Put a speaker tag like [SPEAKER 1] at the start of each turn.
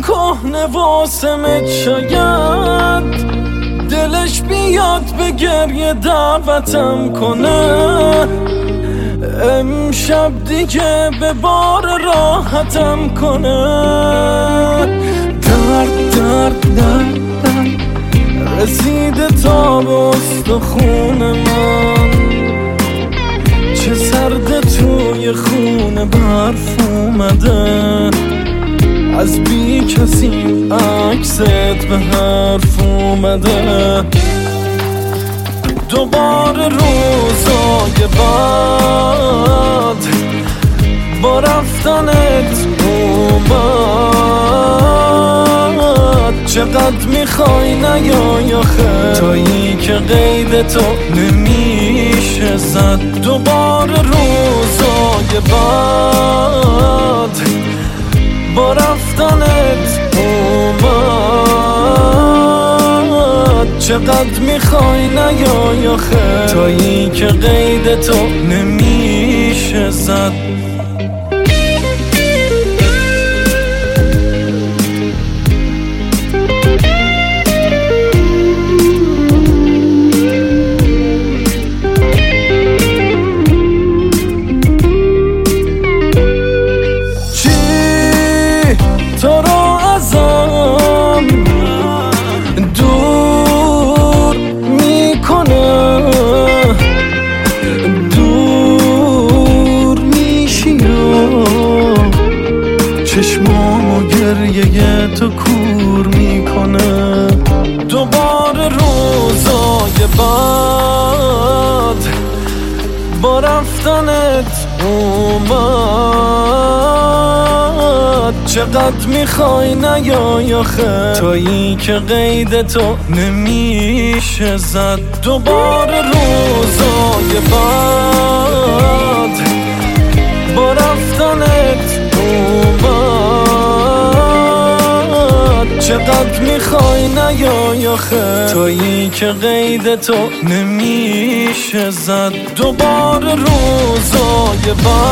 [SPEAKER 1] کهنه واسمت شاید دلش بیاد به گریه دعوتم کنه، امشب دیگه به بار راحتم کنه. درد رسیده تا به استخون من، چه سرده توی خونه برف اومده، از بی کسی عکست به حرف اومده. دوباره روزای بعد با رفتنت اومد، چقدر میخوای نیای آخه تویی که قید تو نمیشه زد. دوباره روزای بعد با رفتنت اومد، چقدر میخوای نیای آخه تویی که قید تو نمیشه زد. تو رو ازم دور میکنه، دور میشی و چشمامو گریه تو کور میکنه. دوباره روزای بعد با رفتنت اومد، چقدر میخوای نیای آخه تویی که قید تو نمیشه زد. دوباره روزای بعد با رفتنت اومد، چقدر میخوای نیای آخه تویی که قید تو نمیشه زد. دوباره روزای بعد